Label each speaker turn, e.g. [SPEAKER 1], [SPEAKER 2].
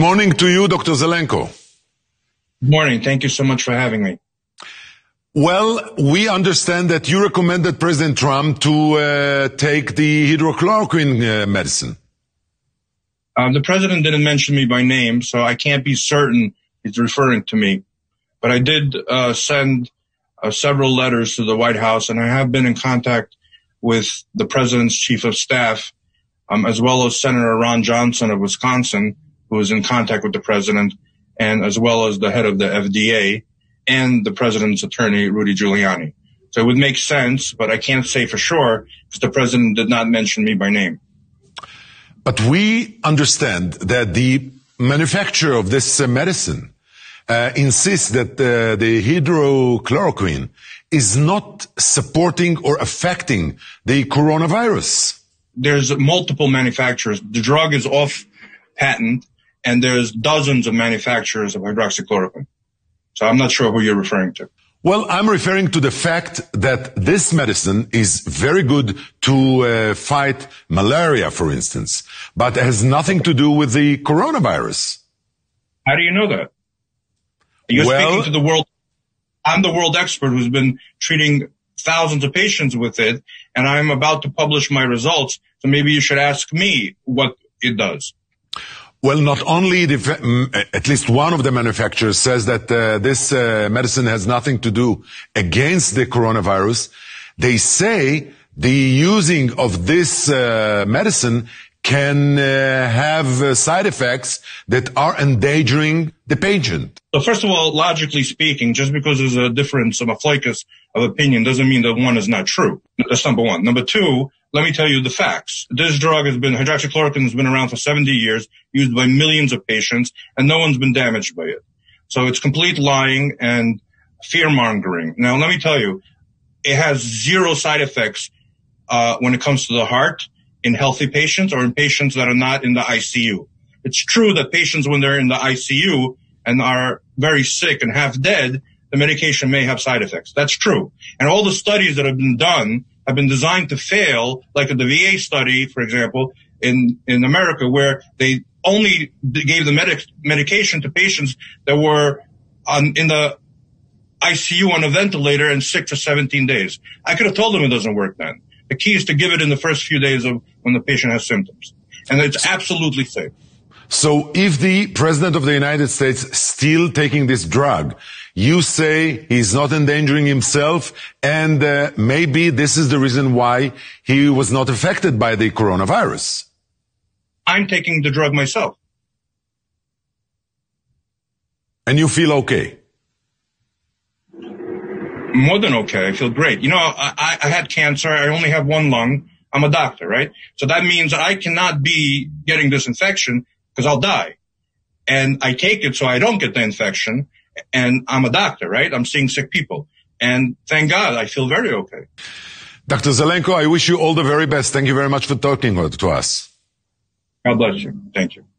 [SPEAKER 1] morning to you, Dr. Zelenko.
[SPEAKER 2] Good morning. Thank you so much for having me.
[SPEAKER 1] Well, we understand that you recommended President Trump to take the hydroxychloroquine medicine.
[SPEAKER 2] The president didn't mention me by name, so I can't be certain he's referring to me. But I did send several letters to the White House, and I have been in contact with the president's chief of staff, as well as Senator Ron Johnson of Wisconsin, who is in contact with the president, and as well as the head of the FDA and the president's attorney, Rudy Giuliani. So it would make sense, but I can't say for sure because the president did not mention me by name.
[SPEAKER 1] But we understand that the manufacturer of this medicine insists that the hydroxychloroquine is not supporting or affecting the coronavirus.
[SPEAKER 2] There's multiple manufacturers. The drug is off patent, and there's dozens of manufacturers of hydroxychloroquine. So I'm not sure who you're referring to.
[SPEAKER 1] Well, I'm referring to the fact that this medicine is very good to fight malaria, for instance, but has nothing to do with the coronavirus.
[SPEAKER 2] How do you know that? You're speaking to the world. I'm the world expert who's been treating thousands of patients with it, and I'm about to publish my results, so maybe you should ask me what it does.
[SPEAKER 1] Well, not only at least one of the manufacturers says that this medicine has nothing to do against the coronavirus. They say the using of this medicine can have side effects that are endangering the patient.
[SPEAKER 2] So first of all, logically speaking, just because there's a difference of a flakes of opinion doesn't mean that one is not true. That's number one. Number two, let me tell you the facts. This drug hydroxychloroquine has been around for 70 years, used by millions of patients, and no one's been damaged by it. So it's complete lying and fear-mongering. Now, let me tell you, it has zero side effects when it comes to the heart in healthy patients or in patients that are not in the ICU. It's true that patients, when they're in the ICU and are very sick and half dead, the medication may have side effects. That's true. And all the studies that have been done have been designed to fail, like the VA study, for example, in America, where they only gave the medication to patients that were in the ICU on a ventilator and sick for 17 days. I could have told them it doesn't work then. The key is to give it in the first few days of when the patient has symptoms. And it's absolutely safe.
[SPEAKER 1] So if the president of the United States is still taking this drug, you say he's not endangering himself, and maybe this is the reason why he was not affected by the coronavirus.
[SPEAKER 2] I'm taking the drug myself.
[SPEAKER 1] And you feel okay?
[SPEAKER 2] More than okay. I feel great. You know, I had cancer. I only have one lung. I'm a doctor, right? So that means that I cannot be getting this infection because I'll die. And I take it so I don't get the infection. And I'm a doctor, right? I'm seeing sick people. And thank God, I feel very okay.
[SPEAKER 1] Dr. Zelenko, I wish you all the very best. Thank you very much for talking to us.
[SPEAKER 2] God bless you. Thank you.